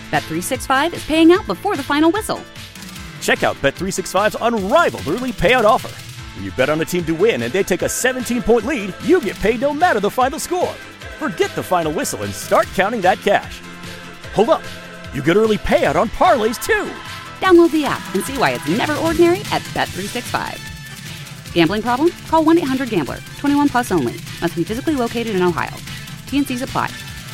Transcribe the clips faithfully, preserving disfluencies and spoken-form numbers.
Bet three sixty-five is paying out before the final whistle. Check out Bet three sixty-five's unrivaled early payout offer. When you bet on a team to win and they take a seventeen-point lead, you get paid no matter the final score. Forget the final whistle and start counting that cash. Hold up. You get early payout on parlays, too. Download the app and see why it's never ordinary at Bet three sixty-five. Gambling problem? Call one eight hundred gambler. twenty-one plus only. Must be physically located in Ohio. T N Cs apply.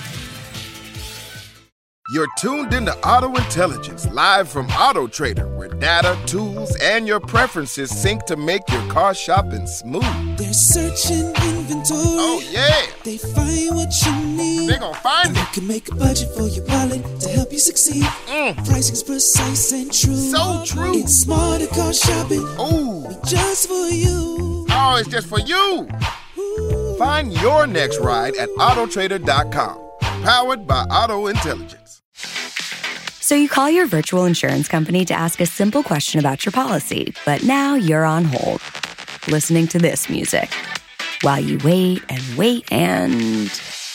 You're tuned into Auto Intelligence, live from Auto Trader, where data, tools, and your preferences sync to make your car shopping smooth. They're searching inventory. Oh, yeah. They find what you need. They're gonna find and it. They can make a budget for your wallet to help you succeed. Mm. Pricing's precise and true. So true. It's smarter car shopping. Ooh. Just for you. Oh, it's just for you. Ooh. Find your next ride at auto trader dot com. Powered by Auto Intelligence. So you call your virtual insurance company to ask a simple question about your policy, but now you're on hold, listening to this music, while you wait and wait and...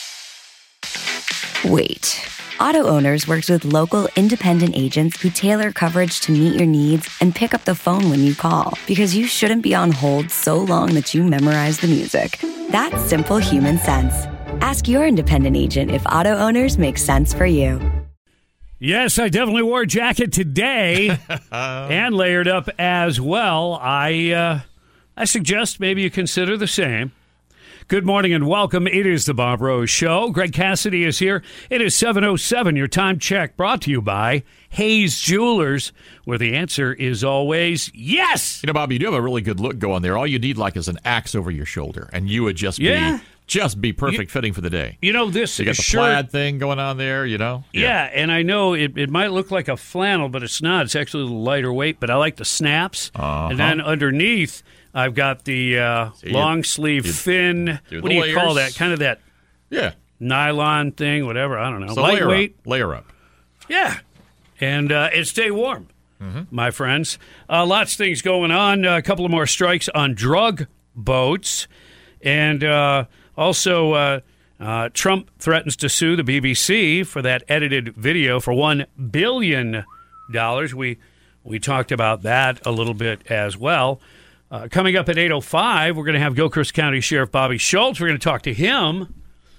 wait. Auto Owners works with local independent agents who tailor coverage to meet your needs and pick up the phone when you call, because you shouldn't be on hold so long that you memorize the music. That's simple human sense. Ask your independent agent if Auto Owners makes sense for you. Yes, I definitely wore a jacket today and layered up as well. I uh, I suggest maybe you consider the same. Good morning and welcome. It is the Bob Rose Show. Greg Cassidy is here. It is seven oh seven, your time check, brought to you by Hayes Jewelers, where the answer is always yes. You know, Bob, you do have a really good look going there. All you need, like, is an axe over your shoulder, and you would just yeah. be... Just be perfect you, fitting for the day. You know, this you got the shirt, plaid thing going on there, you know? Yeah, yeah and I know it, it might look like a flannel, but it's not. It's actually a little lighter weight, but I like the snaps. Uh-huh. And then underneath, I've got the uh, long sleeve, you, thin, what do you layers. call that? Kind of that yeah. nylon thing, whatever. I don't know. So lightweight. Layer up. Layer up. Yeah. And uh, it stay warm, mm-hmm. my friends. Uh, lots of things going on. Uh, a couple of more strikes on drug boats. And... Uh, Also, uh, uh, Trump threatens to sue the B B C for that edited video for one billion dollars. We we talked about that a little bit as well. Uh, coming up at eight oh five, we're going to have Gilchrist County Sheriff Bobby Schultz. We're going to talk to him.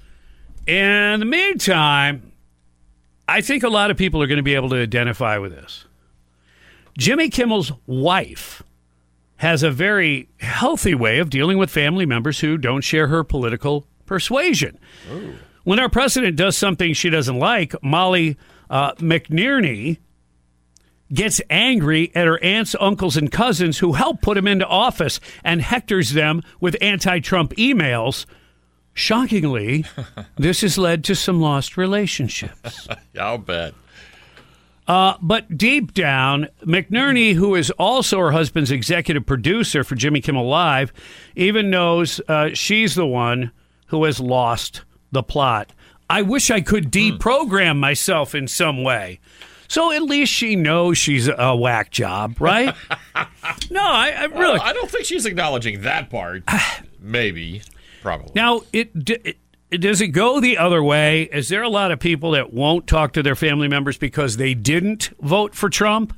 In the meantime, I think a lot of people are going to be able to identify with this. Jimmy Kimmel's wife has a very healthy way of dealing with family members who don't share her political persuasion. Ooh. When our president does something she doesn't like, Molly uh, McNierney gets angry at her aunts, uncles, and cousins who helped put him into office and hectors them with anti-Trump emails. Shockingly, this has led to some lost relationships. I'll bet. Uh, but deep down, McNierney, who is also her husband's executive producer for Jimmy Kimmel Live, even knows uh, she's the one who has lost the plot. I wish I could deprogram myself in some way. So at least she knows she's a whack job, right? no, I, I really... I don't think she's acknowledging that part. Maybe. Probably. Now, it... it Does it go the other way? Is there a lot of people that won't talk to their family members because they didn't vote for Trump?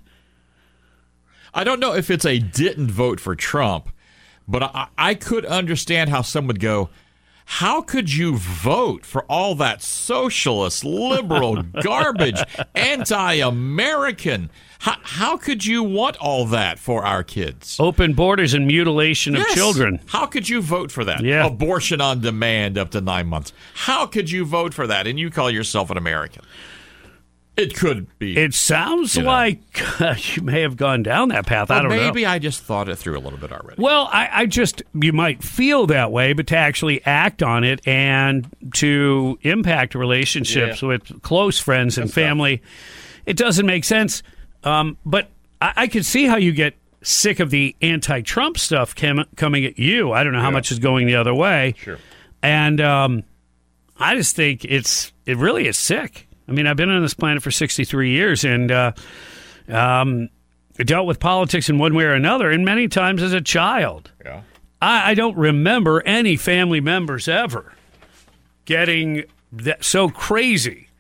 I don't know if it's a didn't vote for Trump, but I, I could understand how some would go, how could you vote for all that socialist, liberal garbage, anti-American? How, how could you want all that for our kids? Open borders and mutilation yes. of children. How could you vote for that? Yeah. Abortion on demand up to nine months. How could you vote for that? And you call yourself an American. It could be. It sounds you know. like uh, you may have gone down that path. Well, I don't maybe know. Maybe I just thought it through a little bit already. Well, I, I just, you might feel that way, but to actually act on it and to impact relationships yeah. with close friends and That's family, tough. It doesn't make sense. Um, but I, I could see how you get sick of the anti-Trump stuff cam- coming at you. I don't know how yeah. much is going the other way. Sure. And um, I just think it's it really is sick. I mean, I've been on this planet for sixty-three years and uh, um, dealt with politics in one way or another, and many times as a child. Yeah. I, I don't remember any family members ever getting that, so crazy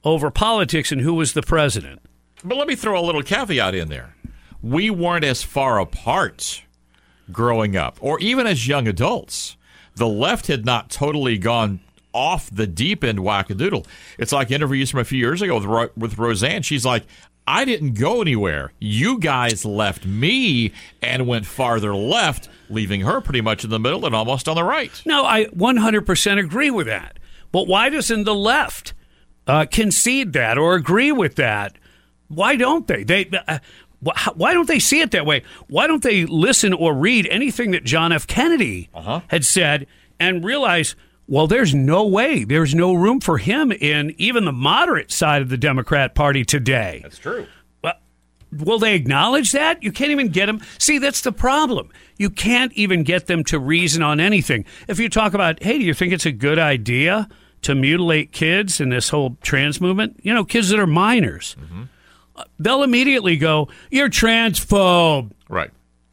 over politics and who was the president. But let me throw a little caveat in there. We weren't as far apart growing up, or even as young adults. The left had not totally gone off the deep end wackadoodle. It's like interviews from a few years ago with, Ro- with Roseanne. She's like, I didn't go anywhere. You guys left me and went farther left, leaving her pretty much in the middle and almost on the right. No, I one hundred percent agree with that. But why doesn't the left uh, concede that or agree with that? Why don't they? They uh, why don't they see it that way? Why don't they listen or read anything that John F. Kennedy uh-huh. had said and realize, well, there's no way, there's no room for him in even the moderate side of the Democrat Party today. That's true. Well, will they acknowledge that? You can't even get them. See, that's the problem. You can't even get them to reason on anything. If you talk about, hey, do you think it's a good idea to mutilate kids in this whole trans movement? You know, kids that are minors. Mm-hmm. They'll immediately go, you're transphobe. Right.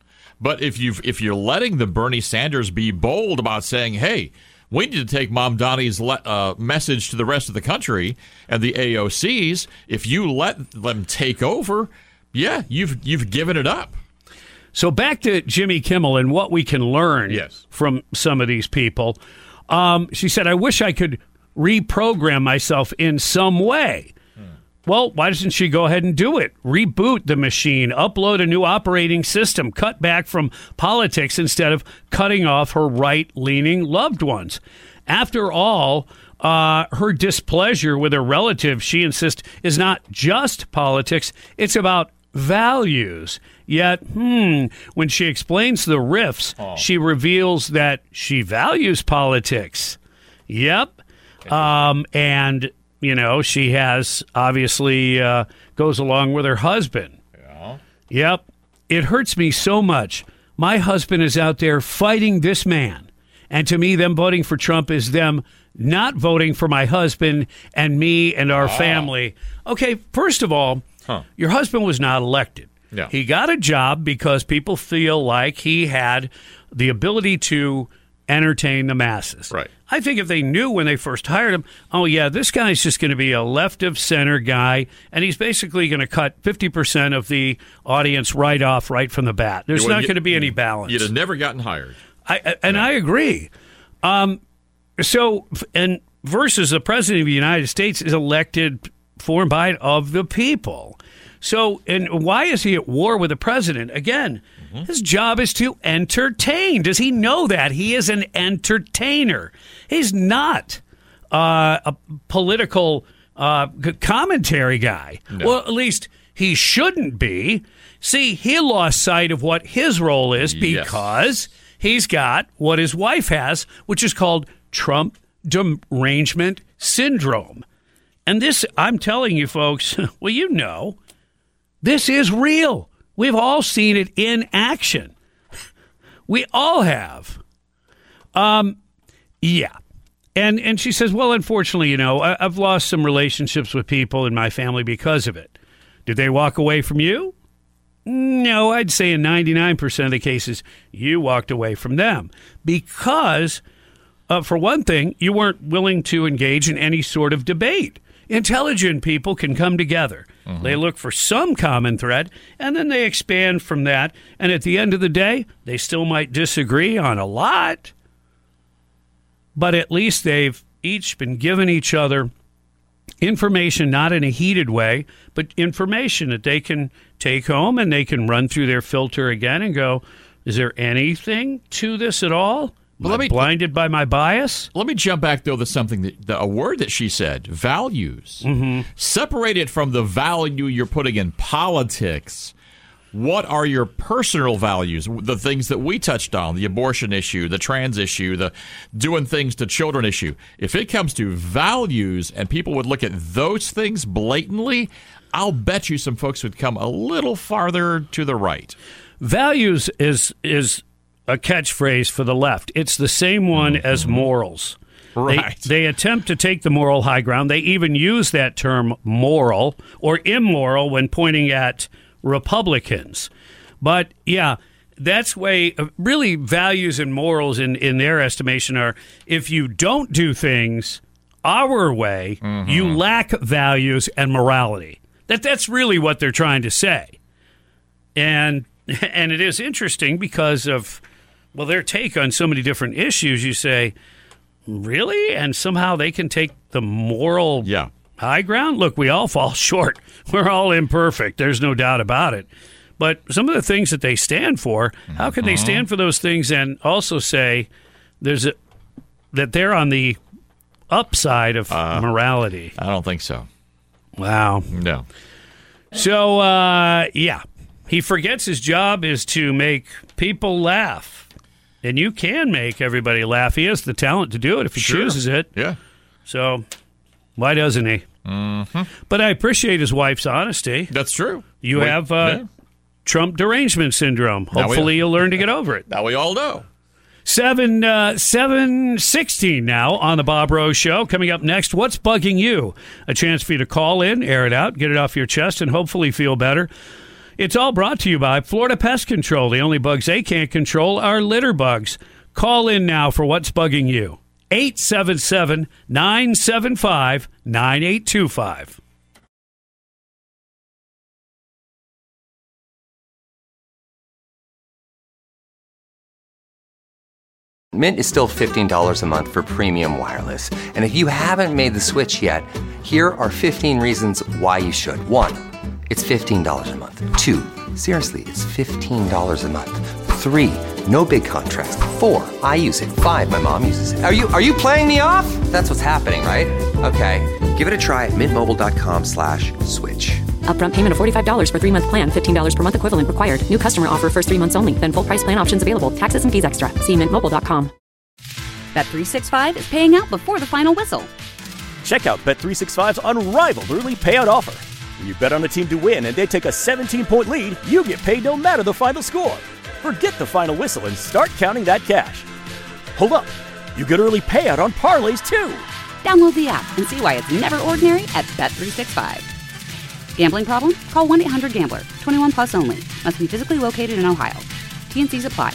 But if you've if you're letting the Bernie Sanders be bold about saying, hey, we need to take Mom Donnie's le- uh, message to the rest of the country and the A O Cs, if you let them take over, yeah, you've you've given it up. So back to Jimmy Kimmel and what we can learn yes. from some of these people. Um, she said, I wish I could reprogram myself in some way. Well, why doesn't she go ahead and do it? Reboot the machine, upload a new operating system, cut back from politics instead of cutting off her right-leaning loved ones. After all, uh, her displeasure with her relative, she insists, is not just politics, it's about values. Yet, hmm, when she explains the rifts, oh. she reveals that she values politics. Yep. Um, and... You know, she has obviously uh, goes along with her husband. Yeah. Yep. It hurts me so much. My husband is out there fighting this man. And to me, them voting for Trump is them not voting for my husband and me and our ah. family. Okay, first of all, huh. your husband was not elected. No. He got a job because people feel like he had the ability to entertain the masses. Right. I think if they knew when they first hired him, oh, yeah, this guy's just going to be a left-of-center guy, and he's basically going to cut fifty percent of the audience right off right from the bat. There's not going to be any balance. You'd have never gotten hired. I, and no. I agree. Um, so, and versus the president of the United States is elected for and by of the people. So, and why is he at war with the president? Again, mm-hmm. his job is to entertain. Does he know that? He is an entertainer. He's not uh, a political uh, commentary guy. No. Well, at least he shouldn't be. See, he lost sight of what his role is because yes. he's got what his wife has, which is called Trump derangement syndrome. And this, I'm telling you folks, well, you know, this is real. We've all seen it in action. We all have. Um, yeah. And and she says, well, unfortunately, you know, I, I've lost some relationships with people in my family because of it. Did they walk away from you? No, I'd say in ninety-nine percent of the cases, you walked away from them because, uh, for one thing, you weren't willing to engage in any sort of debate. Intelligent people can come together. Mm-hmm. They look for some common thread, and then they expand from that. And at the end of the day, they still might disagree on a lot, but at least they've each been given each other information, not in a heated way, but information that they can take home and they can run through their filter again and go, is there anything to this at all? Am I blinded by my bias? Let me jump back, though, to something, that, the, a word that she said, values. Mm-hmm. Separate it from the value you're putting in politics. What are your personal values? The things that we touched on, the abortion issue, the trans issue, the doing things to children issue. If it comes to values and people would look at those things blatantly, I'll bet you some folks would come a little farther to the right. Values is is a catchphrase for the left. It's the same one mm-hmm. as morals. Right. They, they attempt to take the moral high ground. They even use that term moral or immoral when pointing at Republicans. But, yeah, that's way really values and morals in, in their estimation are if you don't do things our way, mm-hmm. you lack values and morality. That that's really what they're trying to say. And and it is interesting because of, well, their take on so many different issues. You say, really? And somehow they can take the moral yeah. high ground? Look, we all fall short. We're all imperfect. There's no doubt about it. But some of the things that they stand for, how can mm-hmm. they stand for those things and also say there's a, that they're on the upside of uh, morality? I don't think so. Wow. No. So, uh, yeah, he forgets his job is to make people laugh. And you can make everybody laugh. He has the talent to do it if he sure. chooses it. Yeah. So why doesn't he? Mm-hmm. But I appreciate his wife's honesty. That's true. You Wait, have uh, yeah. Trump derangement syndrome. Hopefully you'll learn to get over it. Now we all know. Seven, uh, seven sixteen now on the Bob Rose Show. Coming up next, what's bugging you? A chance for you to call in, air it out, get it off your chest, and hopefully feel better. It's all brought to you by Florida Pest Control. The only bugs they can't control are litter bugs. Call in now for what's bugging you. eight seven seven, nine seven five, nine eight two five. Mint is still fifteen dollars a month for premium wireless. And if you haven't made the switch yet, here are fifteen reasons why you should. One, it's fifteen dollars a month. Two, seriously, it's fifteen dollars a month. Three, no big contrast. Four, I use it. Five, my mom uses it. Are you are you playing me off? That's what's happening, right? Okay, give it a try at mintmobile.com slash switch. Upfront payment of forty-five dollars for three-month plan, fifteen dollars per month equivalent required. New customer offer first three months only. Then full price plan options available. Taxes and fees extra. See mint mobile dot com. Bet three sixty-five is paying out before the final whistle. Check out Bet three sixty-five's unrivaled early payout offer. When you bet on a team to win and they take a seventeen-point lead, you get paid no matter the final score. Forget the final whistle and start counting that cash. Hold up. You get early payout on parlays, too. Download the app and see why it's never ordinary at Bet three sixty-five. Gambling problem? Call one eight hundred gambler. twenty-one plus only. Must be physically located in Ohio. T and C's apply.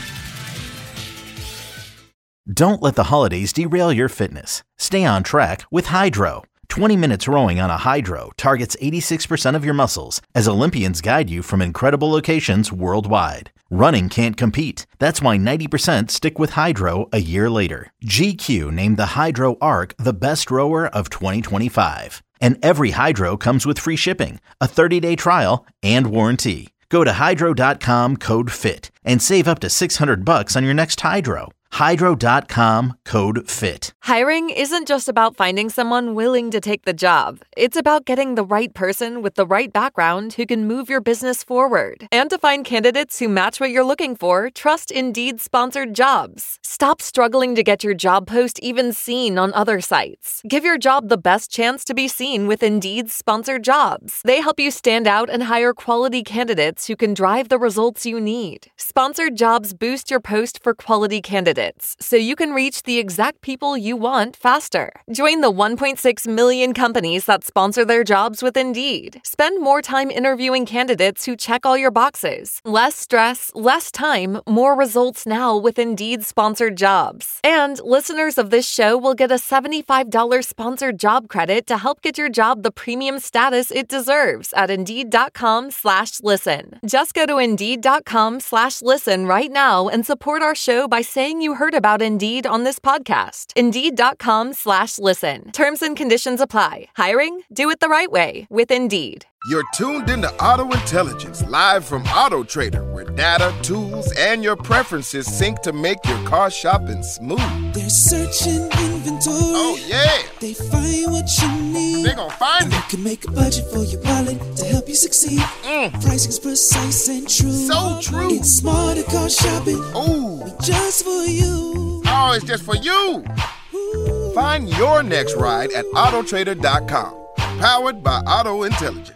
Don't let the holidays derail your fitness. Stay on track with Hydro. twenty minutes rowing on a Hydro targets eighty-six percent of your muscles as Olympians guide you from incredible locations worldwide. Running can't compete. That's why ninety percent stick with Hydro a year later. G Q named the Hydro Arc the best rower of twenty twenty-five. And every Hydro comes with free shipping, a thirty-day trial, and warranty. Go to hydro dot com, code FIT, and save up to six hundred bucks on your next Hydro. hydro dot com, code FIT. Hiring isn't just about finding someone willing to take the job. It's about getting the right person with the right background who can move your business forward. And to find candidates who match what you're looking for, trust Indeed-sponsored jobs. Stop struggling to get your job post even seen on other sites. Give your job the best chance to be seen with Indeed-sponsored jobs. They help you stand out and hire quality candidates who can drive the results you need. Sponsored jobs boost your post for quality candidates, so you can reach the exact people you want faster. Join the one point six million companies that sponsor their jobs with Indeed. Spend more time interviewing candidates who check all your boxes. Less stress, less time, more results now with Indeed-sponsored jobs. And listeners of this show will get a seventy-five dollars sponsored job credit to help get your job the premium status it deserves at Indeed.com slash listen. Just go to Indeed.com slash listen right now and support our show by saying you heard about Indeed on this podcast. Indeed.com slash listen. Terms and conditions apply. Hiring? Do it the right way with Indeed. You're tuned into Auto Intelligence, live from Auto Trader, where data, tools, and your preferences sync to make your car shopping smooth. They're searching inventory. Oh, yeah. They find what you need. They're gonna find and it. You can make a budget for your wallet to help you succeed. Mm. Pricing's precise and true. So true. It's smarter car shopping. Ooh. Just for you. Oh, it's just for you. Ooh. Find your next ride at auto trader dot com. Powered by Auto Intelligence.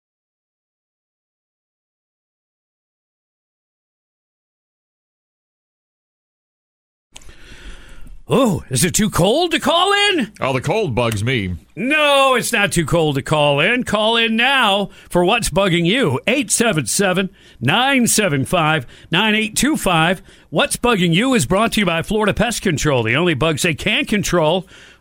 Oh, is it too cold to call in? Oh, the cold bugs me. No, it's not too cold to call in. Call in now for what's bugging you. eight seven seven, nine seven five, nine eight two five. What's bugging you is brought to you by Florida Pest Control. The only bugs they can't control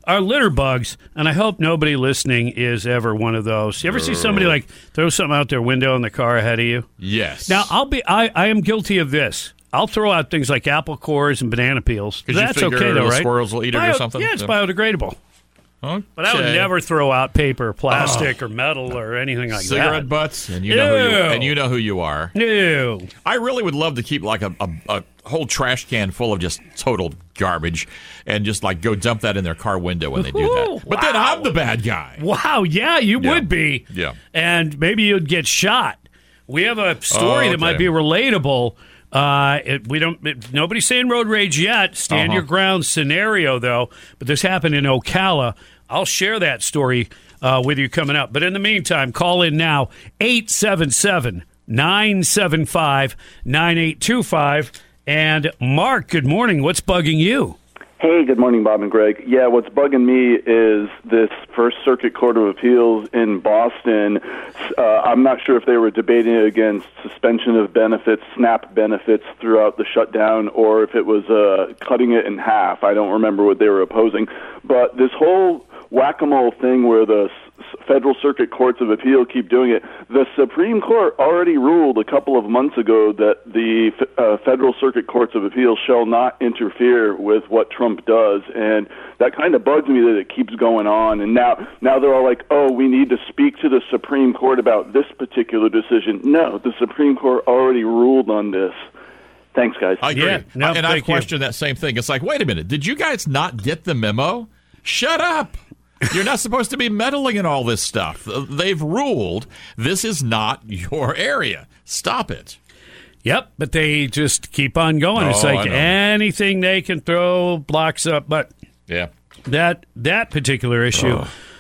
are litter bugs, and I hope nobody listening is ever one of those. You ever see somebody like throw something out their window in the car ahead of you? Yes. Now, I'll be. I, I am guilty of this. I'll throw out things like apple cores and banana peels. That's you figure okay, though, the right? Squirrels will eat it Bio- or something. Yeah, it's Yeah. biodegradable. Okay. But I would never throw out paper, plastic, or metal, or anything like Cigarette that. butts, and you know who you, Ew. and you know who you are. No. I really would love to keep like a, a, a whole trash can full of just total garbage, and just like go dump that in their car window when they do Ooh, that. But then wow. I'm the bad guy. Wow, yeah, you Yeah. would be. Yeah. And maybe you'd get shot. We have a story Oh, that might okay. be relatable. Uh, it, we don't. It, nobody's saying road rage yet. Stand Uh-huh. your ground scenario, though. But this happened in Ocala. I'll share that story uh, with you coming up. But in the meantime, call in now eight seven seven, nine seven five, nine eight two five. And Mark, good morning. What's bugging you? Hey, good morning, Bob and Greg. Yeah, what's bugging me is this First Circuit Court of Appeals in Boston. Uh, I'm not sure if they were debating against suspension of benefits, SNAP benefits throughout the shutdown, or if it was uh, cutting it in half. I don't remember what they were opposing. But this whole whack-a-mole thing where the Federal Circuit Courts of Appeal keep doing it. The Supreme Court already ruled a couple of months ago that the uh, Federal Circuit Courts of Appeal shall not interfere with what Trump does, and that kind of bugs me that it keeps going on. And now, now they're all like, "Oh, we need to speak to the Supreme Court about this particular decision." No, the Supreme Court already ruled on this. Thanks, guys. I agree. Yeah, no, and I thank you. question that same thing. It's like, wait a minute, did you guys not get the memo? Shut up. You're not supposed to be meddling in all this stuff. They've ruled this is not your area. Stop it. Yep, but they just keep on going. It's Oh, like I know. anything they can throw blocks up. But Yeah. that that particular issue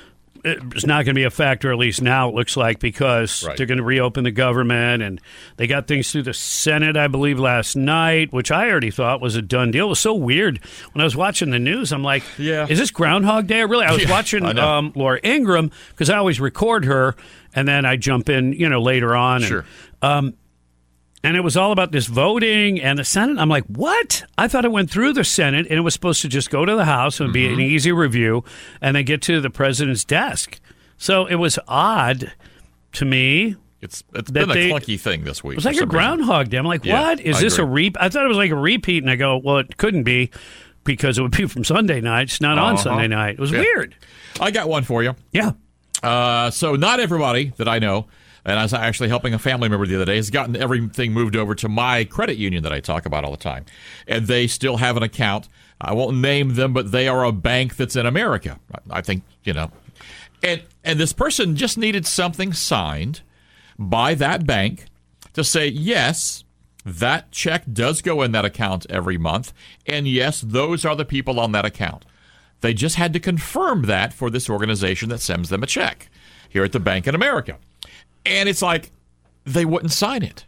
is not going to be a factor, at least now it looks like, because Right. they're going to reopen the government, and they got things through the Senate, I believe, last night, which I already thought was a done deal. It was so weird. When I was watching the news, I'm like, Yeah. is this Groundhog Day? Really? I was Yeah, watching I know. um, Laura Ingraham, because I always record her, and then I jump in, you know, later on. And, Sure. Um, and it was all about this voting and the Senate. I'm like, what? I thought it went through the Senate and it was supposed to just go to the House and be an easy review and then get to the president's desk. So it was odd to me. It's It's that been a they- clunky thing this week. It was for like a some reason. Groundhog Day. I'm like, Yeah, what? Is I this a agree. repeat? I thought it was like a repeat. And I go, well, it couldn't be because it would be from Sunday night. It's not on Uh-huh. Sunday night. It was Yeah. weird. I got one for you. Yeah. Uh, so not everybody that I know, and I was actually helping a family member the other day, has gotten everything moved over to my credit union that I talk about all the time. And they still have an account. I won't name them, but they are a bank that's in America. I think, you know. And and this person just needed something signed by that bank to say, yes, that check does go in that account every month. And yes, those are the people on that account. They just had to confirm that for this organization that sends them a check here at the Bank in America. And it's like they wouldn't sign it.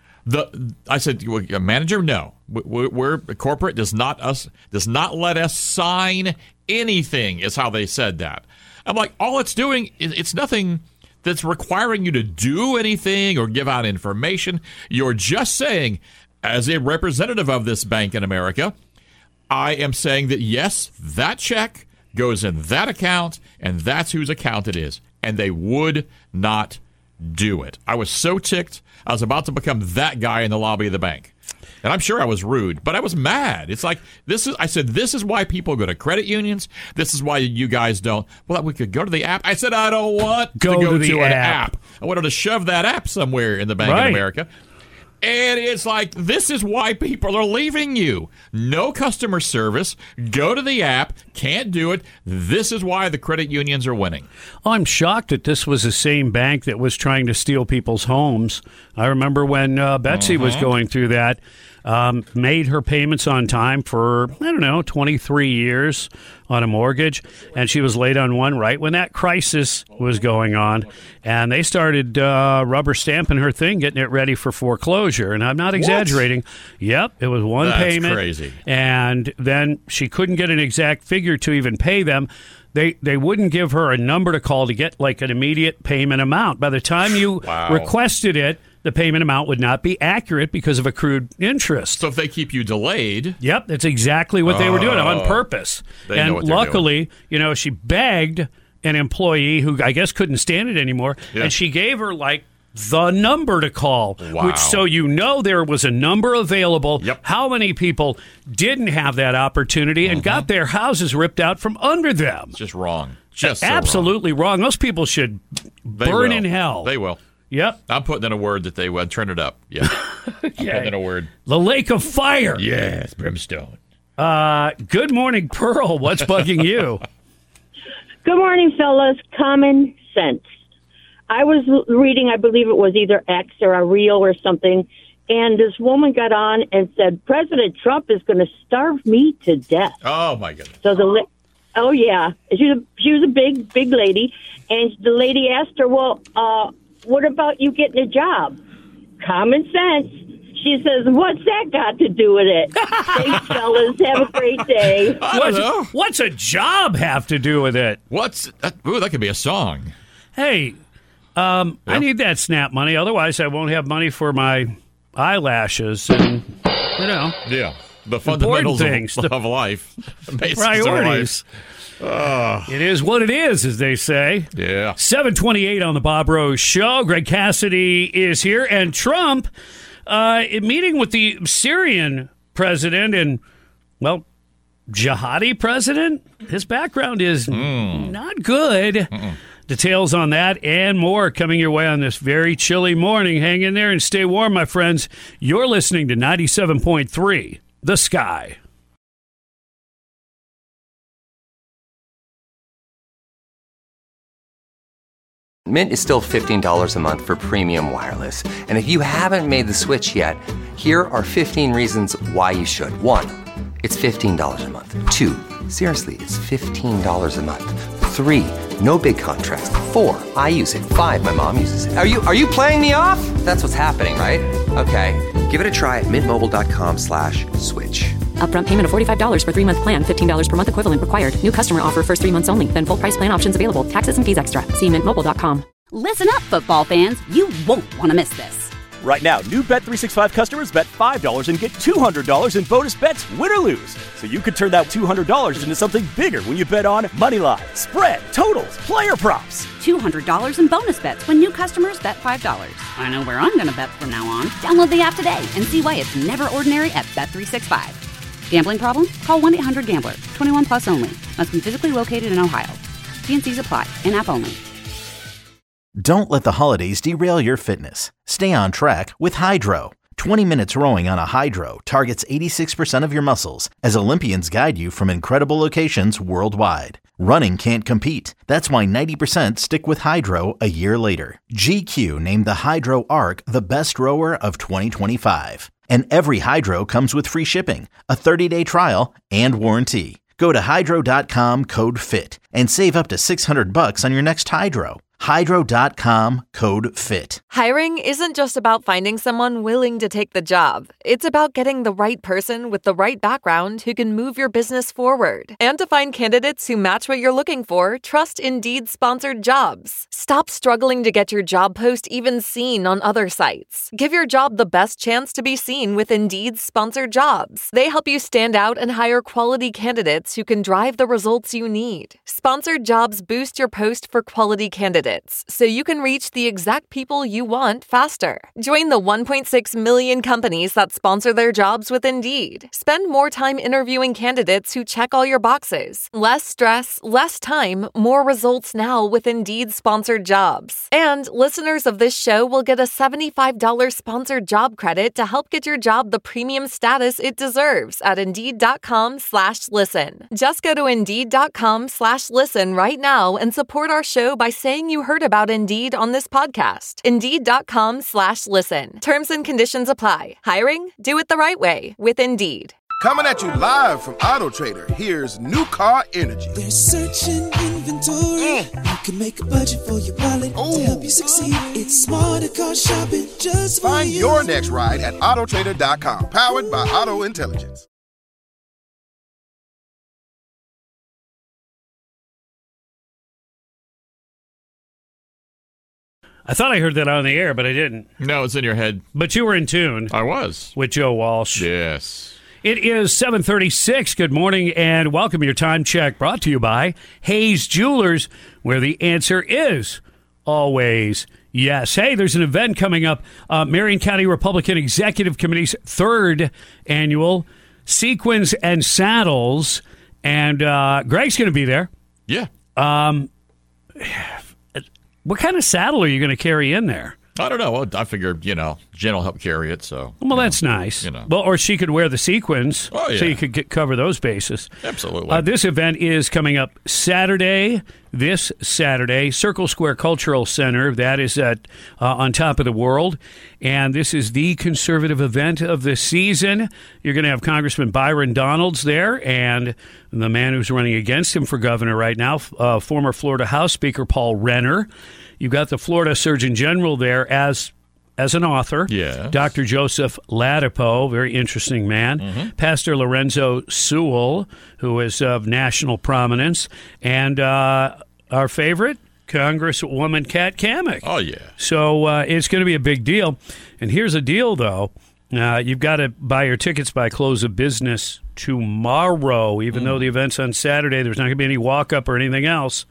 The I said, well, manager, no, we're, we're corporate does not us does not let us sign anything. Is how they said that. I'm like, all it's doing is it's nothing that's requiring you to do anything or give out information. You're just saying, as a representative of this Bank in America, I am saying that yes, that check goes in that account, and that's whose account it is. And they would not do it. I was so ticked. I was about to become that guy in the lobby of the bank. And I'm sure I was rude, but I was mad. It's like, this is, I said, this is why people go to credit unions. This is why you guys don't. Well, we could go to the app. I said, I don't want Go to go to to, the an app. app. I wanted to shove that app somewhere in the Bank Right. of America. And it's like, this is why people are leaving you. No customer service. Go to the app. Can't do it. This is why the credit unions are winning. Oh, I'm shocked that this was the same bank that was trying to steal people's homes. I remember when uh, Betsy was going through that, um, made her payments on time for, I don't know, twenty-three years on a mortgage, and she was late on one right when that crisis was going on, and they started uh, rubber stamping her thing, getting it ready for foreclosure, and I'm not exaggerating. Yep, it was one That's payment. crazy. And then she couldn't get an exact figure to even pay them. They they wouldn't give her a number to call to get like an immediate payment amount. By the time you Wow. requested it, the payment amount would not be accurate because of accrued interest. So if they keep you delayed. Yep, that's exactly what they were doing on Oh. purpose. They and know what they're luckily, you know, she begged an employee who I guess couldn't stand it anymore, Yeah. and she gave her like the number to call, Wow. which so you know there was a number available. Yep. How many people didn't have that opportunity and got their houses ripped out from under them? It's just wrong. Just so Absolutely wrong. Those people should They burn will. in hell. They will. Yep. I'm putting in a word that they would. Turn it up. Yeah. I'm putting in a word. The lake of fire. Yes, brimstone. Uh, good morning, Pearl. What's bugging you? Good morning, fellas. Common sense. I was l- reading, I believe it was either X or a reel or something, and this woman got on and said, President Trump is going to starve me to death. Oh, my goodness. So the la- oh, yeah. She was, a, she was a big, big lady, and the lady asked her, well, uh, what about you getting a job? Common sense. She says, what's that got to do with it? Thanks, fellas. Have a great day. I don't know. What's, what's a job have to do with it? What's that? Ooh, that could be a song. Hey, um, I Yep. need that SNAP money. Otherwise, I won't have money for my eyelashes and, you know, Yeah. The fundamentals of, things. of life. Basics priorities. Of life. It is what it is, as they say. Yeah. seven twenty-eight on the Bob Rose Show. Greg Cassidy is here, and Trump uh, meeting with the Syrian president and, well, jihadi president. His background is not good. Mm-mm. Details on that and more coming your way on this very chilly morning. Hang in there and stay warm, my friends. You're listening to ninety-seven point three, The Sky. Mint is still fifteen dollars a month for premium wireless. And if you haven't made the switch yet, here are fifteen reasons why you should. One, it's fifteen dollars a month. Two, seriously, it's fifteen dollars a month. Three, no big contracts. Four, I use it. Five, my mom uses it. Are you are you playing me off? That's what's happening, right? Okay, give it a try at mintmobile.com slash switch. Upfront payment of forty-five dollars for three-month plan, fifteen dollars per month equivalent required. New customer offer first three months only. Then full price plan options available. Taxes and fees extra. See mint mobile dot com. Listen up, football fans. You won't want to miss this. Right now, new Bet three sixty-five customers bet five dollars and get two hundred dollars in bonus bets, win or lose. So you could turn that two hundred dollars into something bigger when you bet on money line, spread, totals, player props. two hundred dollars in bonus bets when new customers bet five dollars. I know where I'm going to bet from now on. Download the app today and see why it's never ordinary at Bet three sixty-five. Gambling problem? Call one eight hundred gambler. twenty-one plus only. Must be physically located in Ohio. T N Cs apply. In-app only. Don't let the holidays derail your fitness. Stay on track with Hydro. twenty minutes rowing on a Hydro targets eighty-six percent of your muscles as Olympians guide you from incredible locations worldwide. Running can't compete. That's why ninety percent stick with Hydro a year later. G Q named the Hydro Arc the best rower of twenty twenty-five. And every Hydro comes with free shipping, a thirty-day trial, and warranty. Go to hydro dot com, code FIT, and save up to six hundred bucks on your next Hydro. hydro dot com, code FIT. Hiring isn't just about finding someone willing to take the job. It's about getting the right person with the right background who can move your business forward. And to find candidates who match what you're looking for, trust Indeed sponsored jobs. Stop struggling to get your job post even seen on other sites. Give your job the best chance to be seen with Indeed sponsored jobs. They help you stand out and hire quality candidates who can drive the results you need. Sponsored jobs boost your post for quality candidates, so you can reach the exact people you want faster. Join the one point six million companies that sponsor their jobs with Indeed. Spend more time interviewing candidates who check all your boxes. Less stress, less time, more results now with Indeed sponsored jobs. And listeners of this show will get a seventy-five dollars sponsored job credit to help get your job the premium status it deserves at Indeed.com slash listen. Just go to Indeed.com slash listen right now and support our show by saying you heard about Indeed on this podcast. Indeed.com slash listen. Terms and conditions apply. Hiring? Do it the right way with Indeed. Coming at you live from Auto Trader, here's New Car Energy. There's searching inventory. You can make a budget for your wallet to help you succeed. It's smarter car shopping just for Find you. your next ride at auto trader dot com, powered by Auto Intelligence. I thought I heard that on the air, but I didn't. No, it's in your head. But you were in tune. I was. With Joe Walsh. Yes. It is seven thirty-six. Good morning and welcome to your time check, brought to you by Hayes Jewelers, where the answer is always yes. Hey, there's an event coming up. Uh, Marion County Republican Executive Committee's third annual Sequins and Saddles. And uh, Greg's going to be there. Yeah. Um, what kind of saddle are you going to carry in there? I don't know. Well, I figured, you know, Jen will help carry it. So, well, that's know, nice. You know. Well, or she could wear the sequins, oh, yeah. so you could get, cover those bases. Absolutely. Uh, this event is coming up Saturday. This Saturday, Circle Square Cultural Center. That is at uh, on top of the world, and this is the conservative event of the season. You're going to have Congressman Byron Donalds there, and the man who's running against him for governor right now, uh, former Florida House Speaker Paul Renner. You've got the Florida Surgeon General there as as an author. Yes. Doctor Joseph Ladapo, very interesting man. Mm-hmm. Pastor Lorenzo Sewell, who is of national prominence. And uh, our favorite, Congresswoman Kat Cammack. Oh, yeah. So uh, it's going to be a big deal. And here's the deal, though. Uh, you've got to buy your tickets by close of business tomorrow. Even mm. though the event's on Saturday, there's not going to be any walk-up or anything else.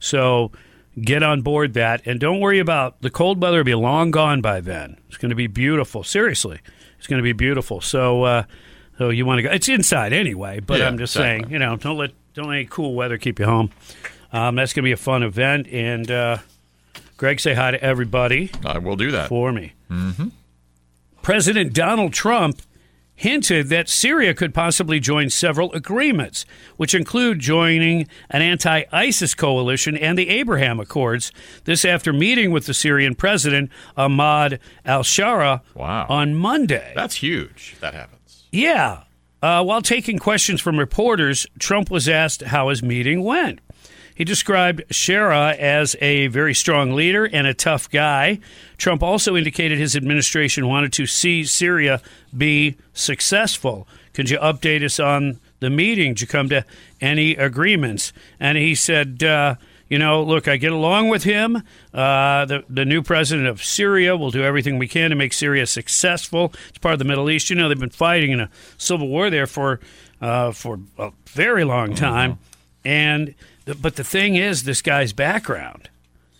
So get on board that, and don't worry about the cold weather. Will be long gone by then. It's going to be beautiful. Seriously, it's going to be beautiful. So, uh, so you want to go? It's inside anyway, but yeah, I'm just exactly. saying, you know, don't let don't let any cool weather keep you home. Um, that's going to be a fun event, and uh, Greg, say hi to everybody. I will do that for me. Mm-hmm. President Donald Trump hinted that Syria could possibly join several agreements, which include joining an anti-ISIS coalition and the Abraham Accords. This after meeting with the Syrian president, Ahmad al-Shara, wow. on Monday. That's huge if that happens. Yeah. Uh, while taking questions from reporters, Trump was asked how his meeting went. He described Shara as a very strong leader and a tough guy. Trump also indicated his administration wanted to see Syria be successful. Could you update us on the meeting? Did you come to any agreements? And he said, uh, you know, look, I get along with him. Uh, the, the new president of Syria will do everything we can to make Syria successful. It's part of the Middle East. You know, they've been fighting in a civil war there for, uh, for a very long time. Mm-hmm. And but the thing is, this guy's background.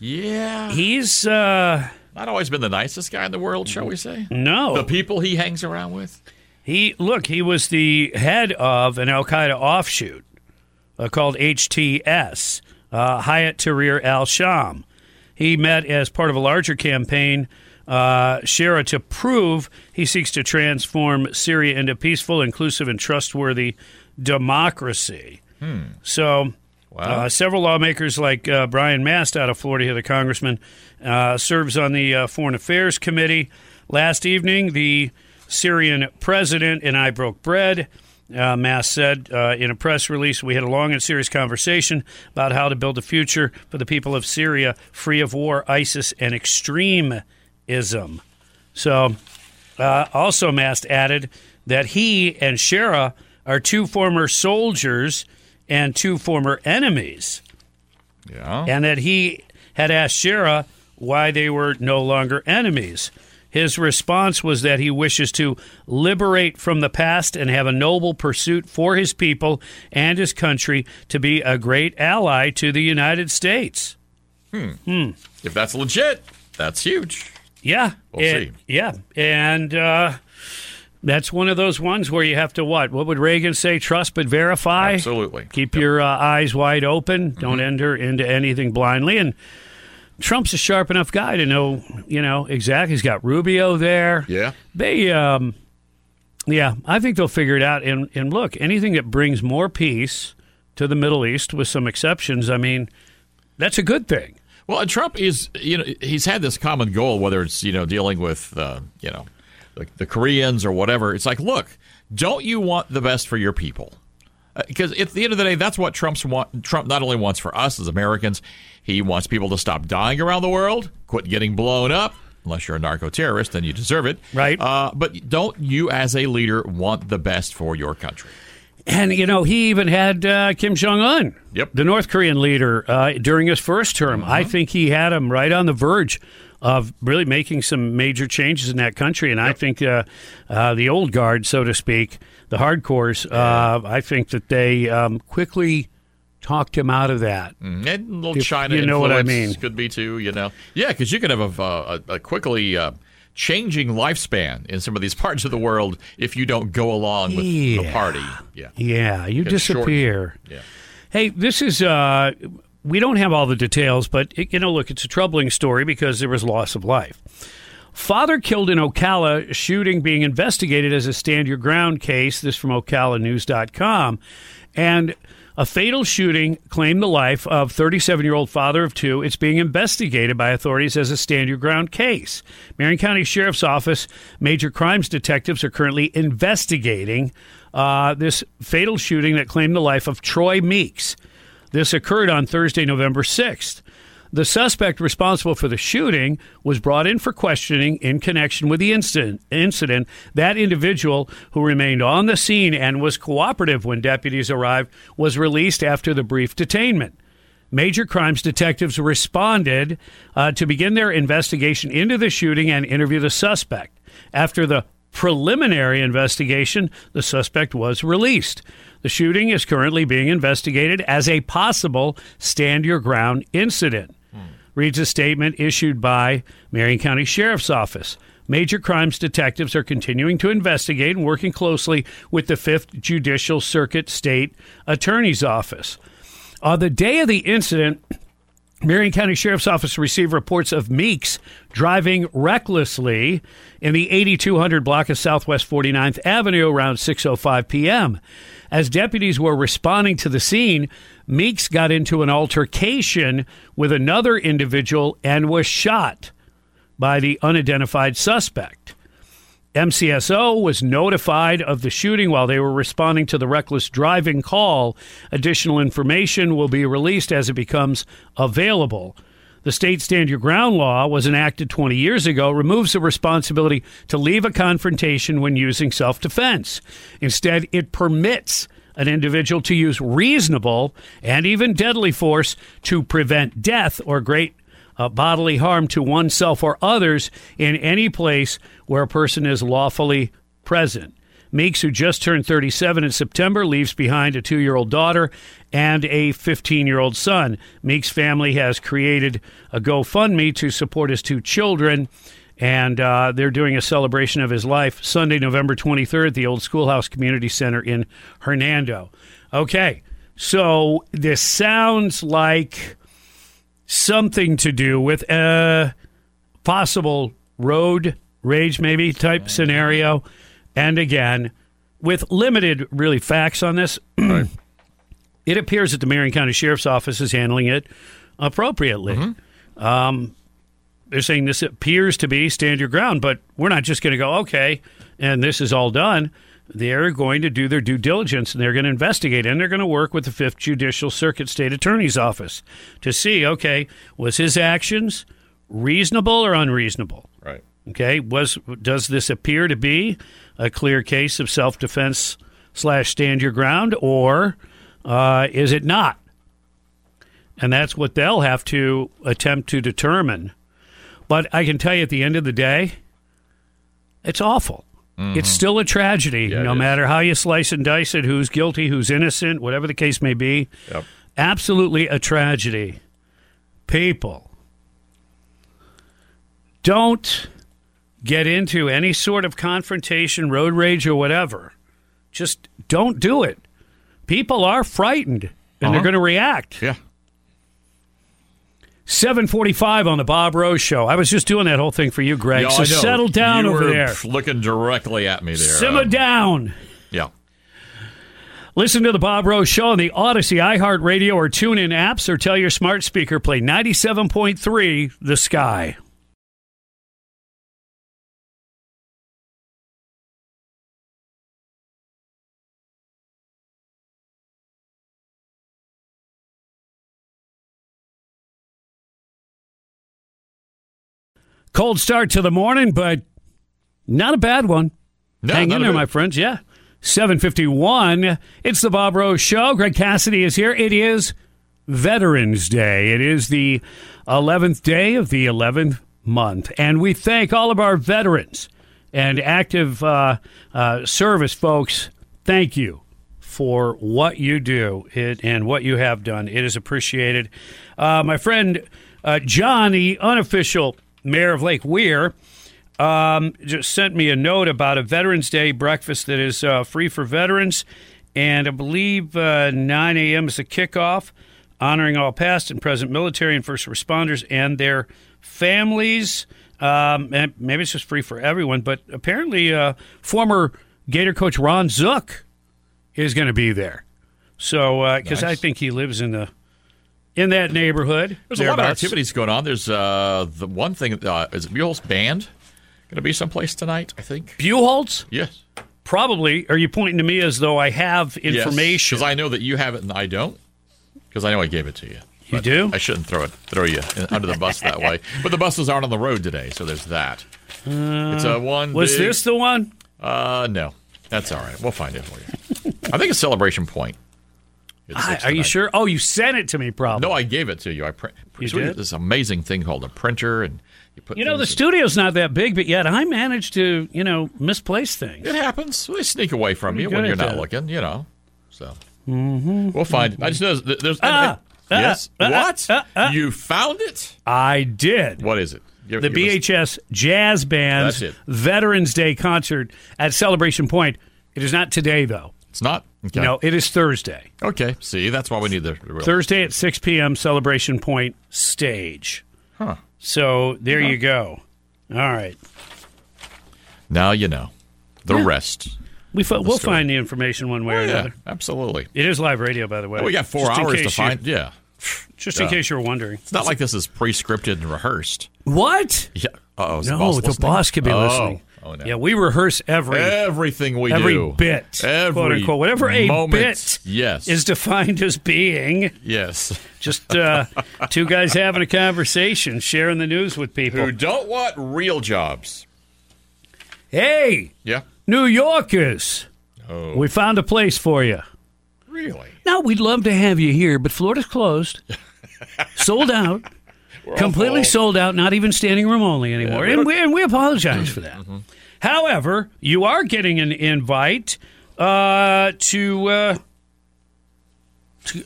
Yeah. He's uh, not always been the nicest guy in the world, shall we say? No. The people he hangs around with? He Look, he was the head of an al-Qaeda offshoot uh, called H T S, uh, Hayat Tahrir al-Sham. He met as part of a larger campaign, uh, Shara, to prove he seeks to transform Syria into peaceful, inclusive, and trustworthy democracy. Hmm. So... Wow. Uh, several lawmakers like uh, Brian Mast out of Florida, here, the congressman, uh, serves on the uh, Foreign Affairs Committee. Last evening, the Syrian president and I broke bread. Uh, Mast said uh, in a press release, we had a long and serious conversation about how to build a future for the people of Syria free of war, ISIS, and extremism. So uh, also Mast added that he and Shara are two former soldiers and two former enemies. Yeah. And that he had asked Shara why they were no longer enemies. His response was that he wishes to liberate from the past and have a noble pursuit for his people and his country to be a great ally to the United States. Hmm. Hmm. If that's legit, that's huge. Yeah. We'll and, see. Yeah. And uh, that's one of those ones where you have to what? What would Reagan say? Trust but verify? Absolutely. Keep yep. your uh, eyes wide open. Mm-hmm. Don't enter into anything blindly. And Trump's a sharp enough guy to know, you know, exactly. He's got Rubio there. Yeah. They, um, yeah, I think they'll figure it out. And, and look, anything that brings more peace to the Middle East, with some exceptions, I mean, that's a good thing. Well, and Trump is, you know, he's had this common goal, whether it's, you know, dealing with, uh, you know, the, the Koreans or whatever. It's like, look, don't you want the best for your people? Because at the end of the day, that's what Trump's want, Trump not only wants for us as Americans, he wants people to stop dying around the world, quit getting blown up. Unless you're a narco-terrorist, then you deserve it. Right. Uh, but don't you, as a leader, want the best for your country? And, you know, he even had uh, Kim Jong-un, yep. the North Korean leader, uh, during his first term. Mm-hmm. I think he had him right on the verge of really making some major changes in that country. And yep. I think uh, uh, the old guard, so to speak, the hardcores, uh, I think that they um, quickly talked him out of that. Mm, and a little if, China you know what I mean. Could be too, you know. Yeah, because you could have a, a, a quickly uh, changing lifespan in some of these parts of the world if you don't go along with yeah. the party. Yeah, yeah, you it's disappear. Yeah. Hey, this is, uh, we don't have all the details, but, it, you know, look, it's a troubling story because there was loss of life. Father killed in Ocala, shooting being investigated as a Stand Your Ground case. This from Ocala News dot com. And a fatal shooting claimed the life of thirty-seven-year-old father of two. It's being investigated by authorities as a Stand Your Ground case. Marion County Sheriff's Office major crimes detectives are currently investigating uh, this fatal shooting that claimed the life of Troy Meeks. This occurred on Thursday, November sixth. The suspect responsible for the shooting was brought in for questioning in connection with the incident. incident. That individual, who remained on the scene and was cooperative when deputies arrived, was released after the brief detainment. Major crimes detectives responded uh, to begin their investigation into the shooting and interview the suspect. After the preliminary investigation, the suspect was released. The shooting is currently being investigated as a possible Stand Your Ground incident. Reads a statement issued by Marion County Sheriff's Office. Major crimes detectives are continuing to investigate and working closely with the fifth Judicial Circuit State Attorney's Office. On the day of the incident, Marion County Sheriff's Office received reports of Meeks driving recklessly in the eighty-two hundred block of Southwest forty-ninth Avenue around six oh five p.m. As deputies were responding to the scene, Meeks got into an altercation with another individual and was shot by the unidentified suspect. M C S O was notified of the shooting while they were responding to the reckless driving call. Additional information will be released as it becomes available. The state Stand Your Ground law was enacted twenty years ago, removes the responsibility to leave a confrontation when using self-defense. Instead, it permits an individual to use reasonable and even deadly force to prevent death or great uh, bodily harm to oneself or others in any place where a person is lawfully present. Meeks, who just turned thirty-seven in September, leaves behind a two-year-old daughter and a fifteen-year-old son. Meeks' family has created a GoFundMe to support his two children, and uh, they're doing a celebration of his life Sunday, November twenty-third at the Old Schoolhouse Community Center in Hernando. Okay, so this sounds like something to do with a possible road rage maybe type scenario. And again, with limited, really, facts on this, right. It appears that the Marion County Sheriff's Office is handling it appropriately. Mm-hmm. Um, they're saying this appears to be Stand Your Ground, but we're not just going to go, okay, and this is all done. They're going to do their due diligence, and they're going to investigate, and they're going to work with the fifth Judicial Circuit State Attorney's Office to see, okay, was his actions reasonable or unreasonable? Right. Okay, was does this appear to be a clear case of self-defense slash stand your ground, or uh, is it not? And that's what they'll have to attempt to determine. But I can tell you at the end of the day, it's awful. Mm-hmm. It's still a tragedy, yeah, no matter how you slice and dice it, who's guilty, who's innocent, whatever the case may be. Yep. Absolutely a tragedy. People, don't get into any sort of confrontation, road rage, or whatever. Just don't do it. People are frightened, and uh-huh. they're going to react. Yeah. seven forty-five on the Bob Rose Show. I was just doing that whole thing for you, Greg. Yeah, so settle down you over were there. Looking directly at me there. Simmer uh, down. Yeah. Listen to the Bob Rose Show on the Odyssey, iHeartRadio, or TuneIn apps, or tell your smart speaker play ninety-seven point three The Sky. Cold start to the morning, but not a bad one. No, Hang in there, bit. my friends. Yeah. seven fifty-one. It's the Bob Rose Show. Greg Cassidy is here. It is Veterans Day. It is the eleventh day of the eleventh Month. And we thank all of our veterans and active uh, uh, service folks. Thank you for what you do it, and what you have done. It is appreciated. Uh, my friend uh, John, the unofficial mayor of Lake Weir, um, just sent me a note about a Veterans Day breakfast that is uh, free for veterans. And I believe uh, nine a.m. is the kickoff, honoring all past and present military and first responders and their families. Um, and maybe it's just free for everyone, but apparently uh, former Gator coach Ron Zook is going to be there. So, because uh, nice. I think he lives in the in that neighborhood. There's a lot of activities going on. There's uh, the one thing, uh, is it Buell's Band going to be someplace tonight, I think? Buell's? Yes. Probably. Are you pointing to me as though I have information? Because I know that you have it and I don't. Because I know I gave it to you. You do? I shouldn't throw it, throw you under the bus that way. But the buses aren't on the road today, so there's that. Uh, it's a one. Was big, this the one? Uh, no, that's all right. We'll find it for you. I think it's Celebration Point. It's I, are you sure? Oh, you sent it to me, probably. No, I gave it to you. I print. You did? This amazing thing called a printer, and you put. You know, the in. studio's not that big, but yet I managed to, you know, misplace things. It happens. They sneak away from Pretty you when good you're at not that. looking. You know, so mm-hmm. we'll find it. I just know there's. there's Ah! and, yes. Uh, uh, what? uh, uh, you found it? I did. What is it? Give, the give B us- H S Jazz Band's That's it. Veterans Day concert at Celebration Point. It is not today, though. It's not? Okay. No, it is Thursday. Okay. See, that's why we need the, the real. Thursday at six p.m., Celebration Point stage. Huh. So there Huh. you go. All right. Now you know. The Yeah. rest. We fo- of the we'll story. find the information one way Oh, or yeah, another. absolutely. It is live radio, by the way. Well, we got four Just in hours to case you- find. Yeah. Just in Yeah. case you were wondering. It's not like this is pre-scripted and rehearsed. What? Yeah. Uh-oh. Is No, the boss the listening? boss could be oh. listening. Oh, no. Yeah, we rehearse every Everything we every do. bit, Every quote unquote. Whatever a moment. bit Yes. is defined as being. Yes. Just uh, two guys having a conversation, sharing the news with people. Who don't want real jobs. Hey, Yeah. New Yorkers, Oh. we found a place for you. Really? Now, we'd love to have you here, but Florida's closed. Sold out. We're all Completely full. sold out, not even standing room only anymore. we and, don't- we, and we apologize for that. Mm-hmm. However, you are getting an invite uh, to, uh, to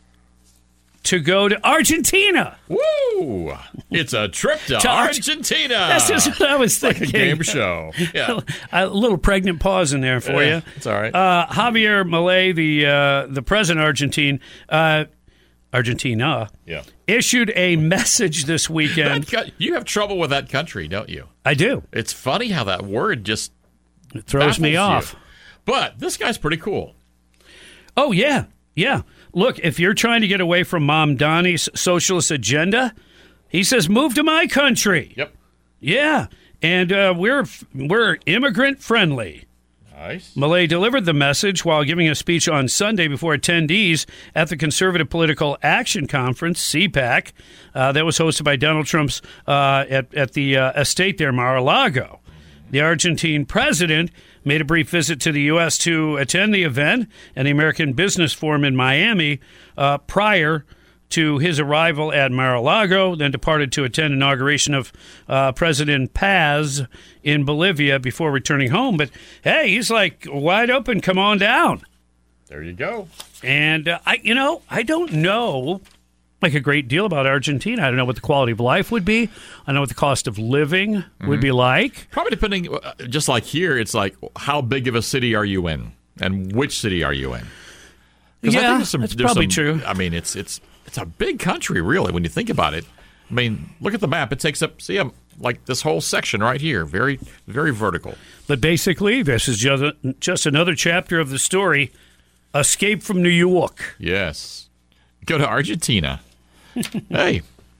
to go to Argentina. Woo! It's a trip to, To Ar- Argentina. That's just what I was Like thinking. a game show. Yeah. A little pregnant pause in there for Yeah, you. it's all right. Uh, Javier Milei, the uh, the president of Argentine, uh, Argentina, Yeah. issued a message this weekend. That co- you have trouble with that country, don't you? I do. It's funny how that word just It throws me baffles off. you. But this guy's pretty cool. Oh, yeah. Yeah. Look, if you're trying to get away from Mom Donnie's socialist agenda, he says, move to my country. Yep. Yeah. And uh, we're we're immigrant friendly. Nice. Milei delivered the message while giving a speech on Sunday before attendees at the Conservative Political Action Conference, C PAC, uh, that was hosted by Donald Trump's uh, at, at the uh, estate there, Mar-a-Lago. The Argentine president made a brief visit to the U S to attend the event and the American Business Forum in Miami uh, prior to his arrival at Mar-a-Lago, then departed to attend inauguration of uh, President Paz in Bolivia before returning home. But, hey, he's like, wide open, come on down. There you go. And, uh, I, you know, I don't know, like, a great deal about Argentina. I don't know what the quality of life would be. I know what the cost of living would be like. Probably depending, uh, just like here, it's like, how big of a city are you in? And which city are you in? 'Cause I think Yeah, there's some- that's there's probably some- true. I mean, it's it's it's a big country, really, when you think about it. I mean, look at the map. It takes up, see, um, like this whole section right here. Very, very vertical. But basically, this is just, just another chapter of the story, Escape from New York. Yes. Go to Argentina. Hey.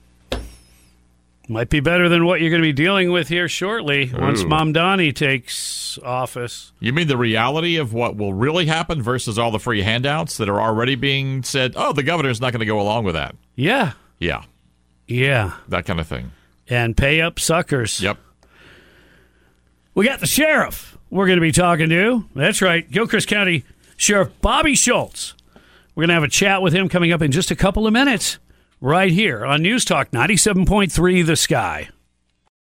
Might be better than what you're going to be dealing with here shortly once Ooh. Mom Donnie takes office. You mean the reality of what will really happen versus all the free handouts that are already being said, oh, the governor's not going to go along with that? Yeah. Yeah. Yeah. That kind of thing. And pay up suckers. Yep. We got the sheriff we're going to be talking to. That's right. Gilchrist County Sheriff Bobby Schultz. We're going to have a chat with him coming up in just a couple of minutes right here on News Talk ninety-seven point three The Sky.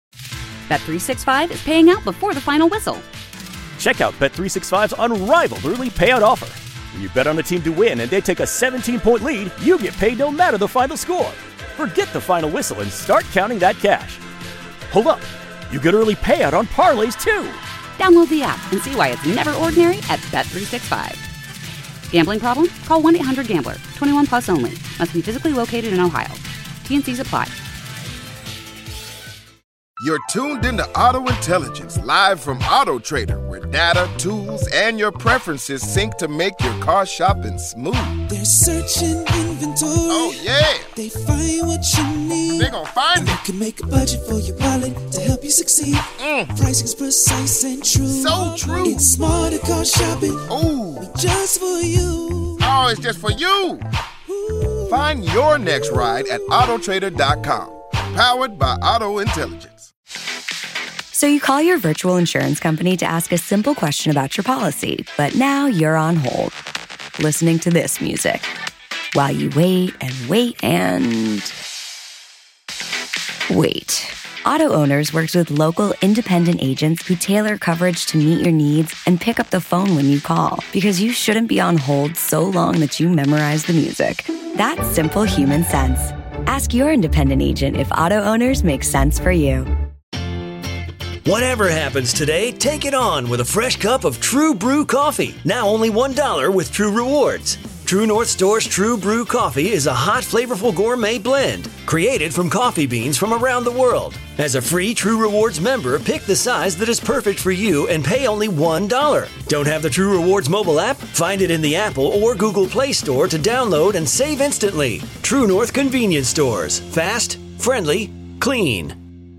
Bet three sixty-five is paying out before the final whistle. Check out Bet three sixty-five's unrivaled early payout offer. When you bet on a team to win and they take a seventeen-point lead, you get paid no matter the final score. Forget the final whistle and start counting that cash. Hold up. You get early payout on parlays, too. Download the app and see why it's never ordinary at Bet three sixty-five. Gambling problem? Call one eight hundred gambler. twenty-one plus only. Must be physically located in Ohio. T N Cs apply. You're tuned into Auto Intelligence, live from Auto Trader, where data, tools, and your preferences sync to make your car shopping smooth. They're searching inventory. Oh, yeah. They find what you need. They're gonna find and it. You can make a budget for your wallet to help you succeed. Mm. Pricing's precise and true. So true. It's smarter car shopping. Ooh. Just for you. Oh, it's just for you. Ooh. Find your next ride at auto trader dot com. Powered by Auto Intelligence. So you call your virtual insurance company to ask a simple question about your policy, but now you're on hold, listening to this music, while you wait and wait and... wait. Auto Owners works with local independent agents who tailor coverage to meet your needs and pick up the phone when you call, because you shouldn't be on hold so long that you memorize the music. That's simple human sense. Ask your independent agent if Auto Owners makes sense for you. Whatever happens today, take it on with a fresh cup of True Brew coffee. Now only one dollar with True Rewards. True North Store's True Brew coffee is a hot, flavorful gourmet blend created from coffee beans from around the world. As a free True Rewards member, pick the size that is perfect for you and pay only one dollar. Don't have the True Rewards mobile app? Find it in the Apple or Google Play Store to download and save instantly. True North Convenience Stores. Fast, friendly, clean.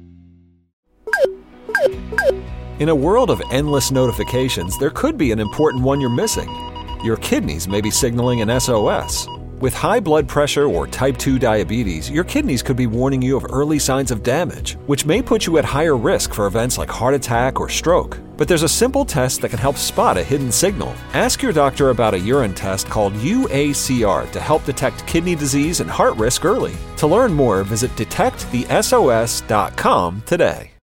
In a world of endless notifications, there could be an important one you're missing. Your kidneys may be signaling an S O S. With high blood pressure or type two diabetes, your kidneys could be warning you of early signs of damage, which may put you at higher risk for events like heart attack or stroke. But there's a simple test that can help spot a hidden signal. Ask your doctor about a urine test called U A C R to help detect kidney disease and heart risk early. To learn more, visit detect the S O S dot com today.